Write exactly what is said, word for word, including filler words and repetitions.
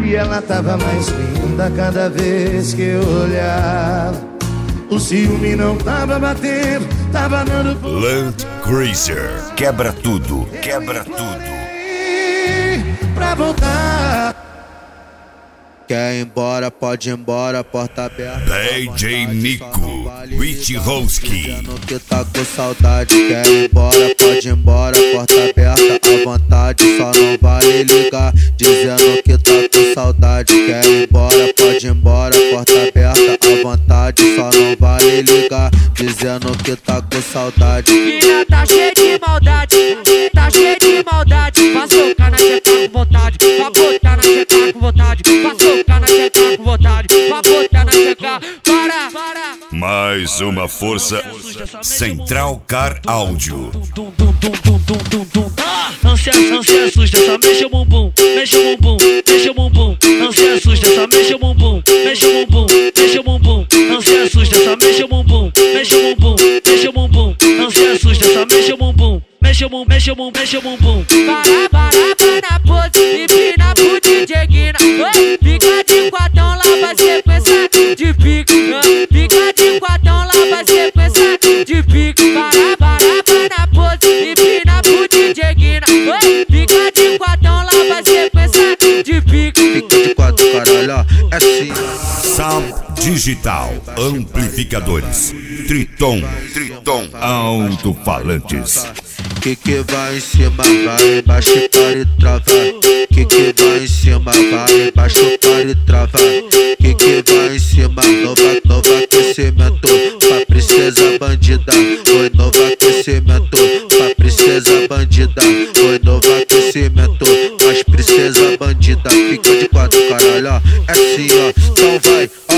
E ela tava mais linda cada vez que eu olhava. O ciúme não tava batendo, tava dando. Land Cruiser, quebra tudo, quebra tudo. Pra voltar. Quer ir embora, pode ir embora, porta aberta. D J Nico, Rich Hosky. Dizendo que tá com saudade. Quer ir embora, pode ir embora, porta aberta. À vontade, só não vale ligar. Dizendo que tá com saudade. Quer ir embora, pode ir embora, porta aberta. À vontade, só não vale ligar. Dizendo que tá com saudade. Mina tá cheia de maldade, tá cheia de maldade. Pra socar na tcheca com vontade, pra botar na tcheca com vontade. Pra socar na tcheca com vontade, pra botar na tcheca. Para, para. Mais uma força. Central Car Áudio. Não se assusta, só mexe o bumbum, mexe o bumbum, mexe o bumbum. Não se assusta, só mexe o bumbum, mexe o bumbum, mexe o bumbum. Não se assusta, só mexe o bumbum, mexe o bumbum, mexe o bumbum. Não se assusta, só mexe o bumbum, mexe o bumbum, mexe o bumbum, mexe o bumbum. Para, para, para na pose, empina pro D J Guina. Fica de quatão, lá vai sequência de pique. Fica de quatão, lá vai sequência de pique. Para, para, para na pose, empina pro D J Guina. Fica de quatão, lá vai sequência de pique. Fica de quatro, caralho, ó, é assim. Sound Digital, amplificadores, Triton, Triton, alto-falantes. Que que vai em cima, vai embaixo para e trava. Que que vai em cima, vai embaixo para e trava. Que que vai em cima, novo, novo aquecimento pra princesa bandida. Oi, novo aquecimento pra princesa bandida. Oi, novo aquecimento pras princesa bandida. Fica de quatro, caralho, ó, é assim, ó, então vai.